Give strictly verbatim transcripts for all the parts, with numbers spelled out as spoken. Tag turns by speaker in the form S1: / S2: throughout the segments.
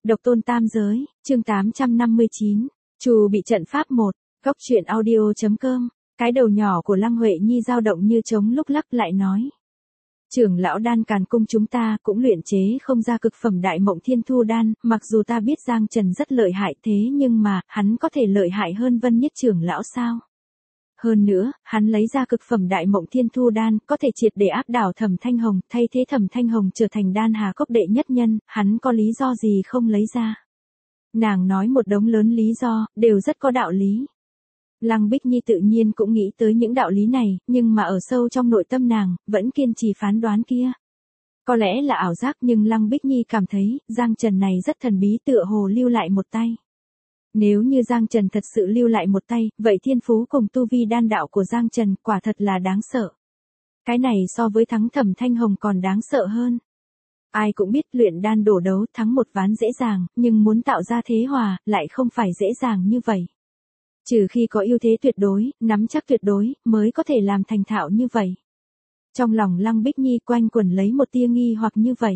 S1: Độc tôn tam giới, chương tám trăm năm mươi chín. Trù bị trận pháp một. Góc truyện audio.com. Cái đầu nhỏ của Lăng Huệ Nhi dao động như trống lúc lắc lại nói. Trưởng lão Đan Càn Cung chúng ta cũng luyện chế không ra cực phẩm đại mộng thiên thu đan, mặc dù ta biết Giang Trần rất lợi hại thế nhưng mà, hắn có thể lợi hại hơn Vân Nhất trưởng lão sao? Hơn nữa, hắn lấy ra cực phẩm đại mộng thiên thu đan, có thể triệt để áp đảo Thẩm Thanh Hồng, thay thế Thẩm Thanh Hồng trở thành đan hà cốc đệ nhất nhân, hắn có lý do gì không lấy ra? Nàng nói một đống lớn lý do, đều rất có đạo lý. Lăng Bích Nhi tự nhiên cũng nghĩ tới những đạo lý này, nhưng mà ở sâu trong nội tâm nàng, vẫn kiên trì phán đoán kia. Có lẽ là ảo giác nhưng Lăng Bích Nhi cảm thấy, Giang Trần này rất thần bí tựa hồ lưu lại một tay. Nếu như Giang Trần thật sự lưu lại một tay, vậy thiên phú cùng tu vi đan đạo của Giang Trần quả thật là đáng sợ. Cái này so với thắng Thẩm Thanh Hồng còn đáng sợ hơn. Ai cũng biết luyện đan đổ đấu thắng một ván dễ dàng, nhưng muốn tạo ra thế hòa, lại không phải dễ dàng như vậy. Trừ khi có ưu thế tuyệt đối, nắm chắc tuyệt đối, mới có thể làm thành thạo như vậy. Trong lòng Lăng Bích Nhi quanh quẩn lấy một tia nghi hoặc như vậy.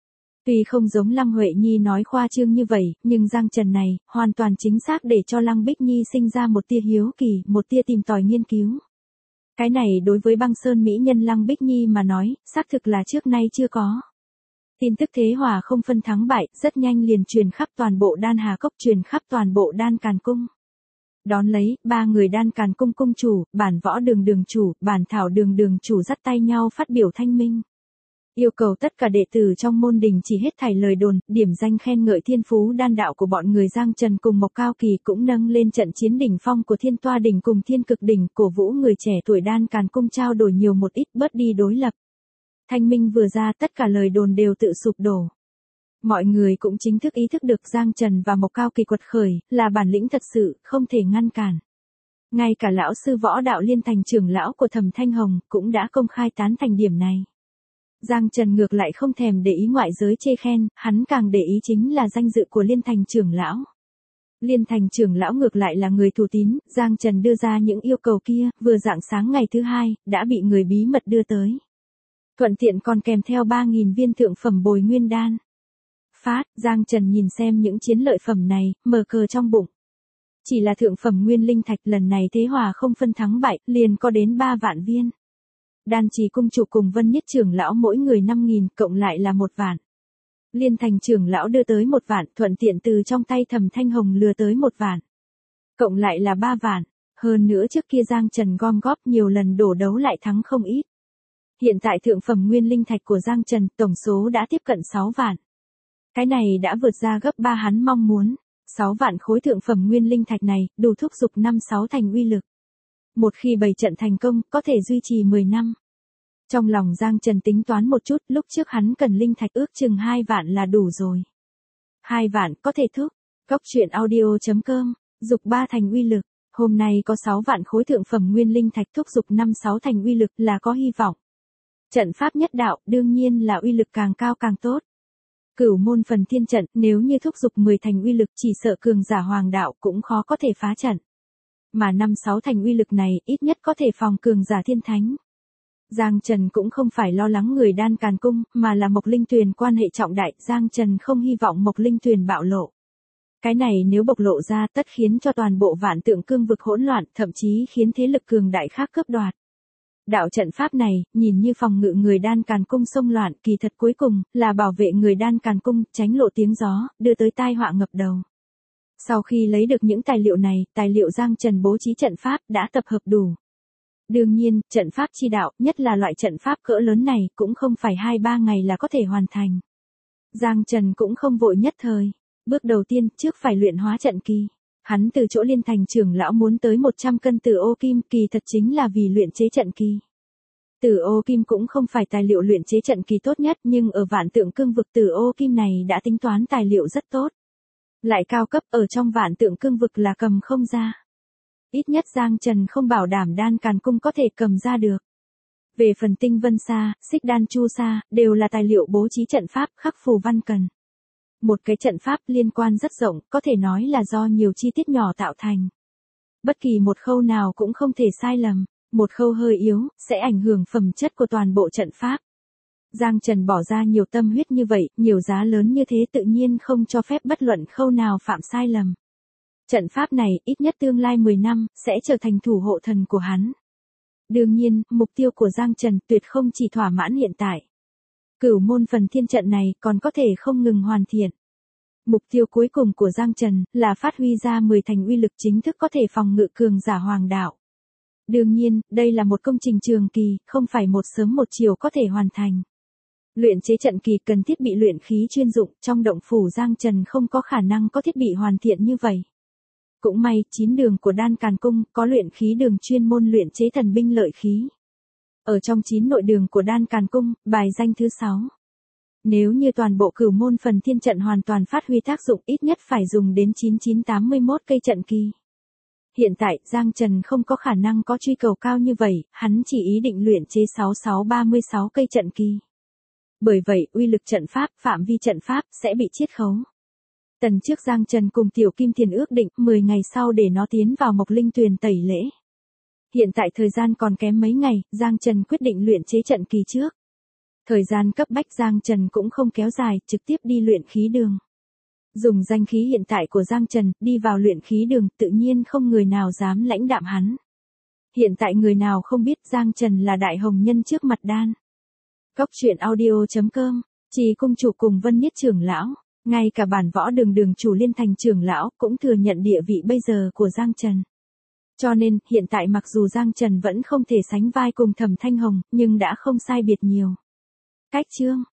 S1: Tuy không giống Lăng Huệ Nhi nói khoa trương như vậy, nhưng Giang Trần này, hoàn toàn chính xác để cho Lăng Bích Nhi sinh ra một tia hiếu kỳ, một tia tìm tòi nghiên cứu. Cái này đối với băng sơn mỹ nhân Lăng Bích Nhi mà nói, xác thực là trước nay chưa có. Tin tức thế hòa không phân thắng bại, rất nhanh liền truyền khắp toàn bộ đan hà cốc, truyền khắp toàn bộ Đan Càn Cung. Đón lấy, ba người Đan Càn Cung cung chủ, Bản Võ Đường đường chủ, Bản Thảo Đường đường chủ dắt tay nhau phát biểu thanh minh. Yêu cầu tất cả đệ tử trong môn đình chỉ hết thảy lời đồn, điểm danh khen ngợi thiên phú đan đạo của bọn người Giang Trần cùng Mộc Cao Kỳ cũng nâng lên trận chiến đỉnh phong của Thiên Toa đỉnh cùng Thiên Cực đỉnh, cổ vũ người trẻ tuổi Đan Càn Cung trao đổi nhiều một ít, bớt đi đối lập. Thanh minh vừa ra, tất cả lời đồn đều tự sụp đổ. Mọi người cũng chính thức ý thức được Giang Trần và Mộc Cao Kỳ quật khởi, là bản lĩnh thật sự, không thể ngăn cản. Ngay cả lão sư Võ Đạo Liên thành trưởng lão của Thẩm Thanh Hồng, cũng đã công khai tán thành điểm này. Giang Trần ngược lại không thèm để ý ngoại giới chê khen, hắn càng để ý chính là danh dự của Liên thành trưởng lão. Liên thành trưởng lão ngược lại là người thủ tín, Giang Trần đưa ra những yêu cầu kia, vừa rạng sáng ngày thứ hai, đã bị người bí mật đưa tới. Thuận tiện còn kèm theo ba nghìn viên thượng phẩm bồi nguyên đan. Phát, Giang Trần nhìn xem những chiến lợi phẩm này, mờ cờ trong bụng. Chỉ là thượng phẩm nguyên linh thạch lần này thế hòa không phân thắng bại, liền có đến ba vạn viên. Đan Trì cung chủ cùng Vân Nhất trưởng lão mỗi người năm nghìn, cộng lại là một vạn. Liên thành trưởng lão đưa tới một vạn, thuận tiện từ trong tay Thẩm Thanh Hồng lừa tới một vạn. Cộng lại là ba vạn, hơn nữa trước kia Giang Trần gom góp nhiều lần đổ đấu lại thắng không ít. Hiện tại thượng phẩm nguyên linh thạch của Giang Trần tổng số đã tiếp cận sáu vạn. Cái này đã vượt ra gấp ba hắn mong muốn. sáu vạn khối thượng phẩm nguyên linh thạch này, đủ thúc giục năm sáu thành uy lực. Một khi bày trận thành công, có thể duy trì mười năm. Trong lòng Giang Trần tính toán một chút, lúc trước hắn cần linh thạch ước chừng hai vạn là đủ rồi. hai vạn có thể thúc. Góc truyện audio.com, dục ba thành uy lực. Hôm nay có sáu vạn khối thượng phẩm nguyên linh thạch thúc giục năm sáu thành uy lực là có hy vọng. Trận pháp nhất đạo, đương nhiên là uy lực càng cao càng tốt. Cửu môn phần thiên trận, nếu như thúc giục mười thành uy lực chỉ sợ cường giả hoàng đạo cũng khó có thể phá trận. Mà năm sáu thành uy lực này, ít nhất có thể phòng cường giả thiên thánh. Giang Trần cũng không phải lo lắng người Đan Càn Cung, mà là Mộc Linh Tuyền quan hệ trọng đại, Giang Trần không hy vọng Mộc Linh Tuyền bạo lộ. Cái này nếu bộc lộ ra tất khiến cho toàn bộ Vạn Tượng cương vực hỗn loạn, thậm chí khiến thế lực cường đại khác cướp đoạt. Đạo trận pháp này, nhìn như phòng ngự người Đan Càn Cung xông loạn, kỳ thật cuối cùng, là bảo vệ người Đan Càn Cung, tránh lộ tiếng gió, đưa tới tai họa ngập đầu. Sau khi lấy được những tài liệu này, tài liệu Giang Trần bố trí trận pháp, đã tập hợp đủ. Đương nhiên, trận pháp chi đạo, nhất là loại trận pháp cỡ lớn này, cũng không phải hai ba ngày là có thể hoàn thành. Giang Trần cũng không vội nhất thời. Bước đầu tiên, trước phải luyện hóa trận kỳ. Hắn từ chỗ Liên thành trưởng lão muốn tới một trăm cân tử ô kim, kỳ thật chính là vì luyện chế trận kỳ. Tử ô kim cũng không phải tài liệu luyện chế trận kỳ tốt nhất, nhưng ở Vạn Tượng cương vực tử ô kim này đã tính toán tài liệu rất tốt. Lại cao cấp, ở trong Vạn Tượng cương vực là cầm không ra. Ít nhất Giang Trần không bảo đảm Đan Càn Cung có thể cầm ra được. Về phần tinh vân sa, xích đan chu sa, đều là tài liệu bố trí trận pháp khắc phù văn cần. Một cái trận pháp liên quan rất rộng, có thể nói là do nhiều chi tiết nhỏ tạo thành. Bất kỳ một khâu nào cũng không thể sai lầm, một khâu hơi yếu, sẽ ảnh hưởng phẩm chất của toàn bộ trận pháp. Giang Trần bỏ ra nhiều tâm huyết như vậy, nhiều giá lớn như thế tự nhiên không cho phép bất luận khâu nào phạm sai lầm. Trận pháp này, ít nhất tương lai mười năm, sẽ trở thành thủ hộ thần của hắn. Đương nhiên, mục tiêu của Giang Trần tuyệt không chỉ thỏa mãn hiện tại. Cửu môn phần thiên trận này còn có thể không ngừng hoàn thiện. Mục tiêu cuối cùng của Giang Trần là phát huy ra mười thành uy lực chính thức có thể phòng ngự cường giả hoàng đạo. Đương nhiên, đây là một công trình trường kỳ, không phải một sớm một chiều có thể hoàn thành. Luyện chế trận kỳ cần thiết bị luyện khí chuyên dụng, trong động phủ Giang Trần không có khả năng có thiết bị hoàn thiện như vậy. Cũng may, chín đường của Đan Càn Cung có luyện khí đường chuyên môn luyện chế thần binh lợi khí. Ở trong chín nội đường của Đan Càn Cung, bài danh thứ sáu. Nếu như toàn bộ cửu môn phần thiên trận hoàn toàn phát huy tác dụng, ít nhất phải dùng đến chín chín tám mươi mốt cây trận kỳ. Hiện tại, Giang Trần không có khả năng có truy cầu cao như vậy, hắn chỉ ý định luyện chế sáu sáu ba mươi sáu cây trận kỳ. Bởi vậy, uy lực trận pháp, phạm vi trận pháp, sẽ bị chiết khấu. Tần trước Giang Trần cùng Tiểu Kim Thiền ước định mười ngày sau để nó tiến vào Mộc Linh Tuyền tẩy lễ. Hiện tại thời gian còn kém mấy ngày, Giang Trần quyết định luyện chế trận kỳ trước. Thời gian cấp bách Giang Trần cũng không kéo dài, trực tiếp đi luyện khí đường. Dùng danh khí hiện tại của Giang Trần, đi vào luyện khí đường, tự nhiên không người nào dám lãnh đạm hắn. Hiện tại người nào không biết Giang Trần là đại hồng nhân trước mặt đan. Cóc truyện audio chấm com, Trì cung chủ cùng Vân Niết trưởng lão, ngay cả bản võ đường đường chủ Liên Thành trưởng lão cũng thừa nhận địa vị bây giờ của Giang Trần. Cho nên, hiện tại mặc dù Giang Trần vẫn không thể sánh vai cùng Thẩm Thanh Hồng, nhưng đã không sai biệt nhiều. Cách chương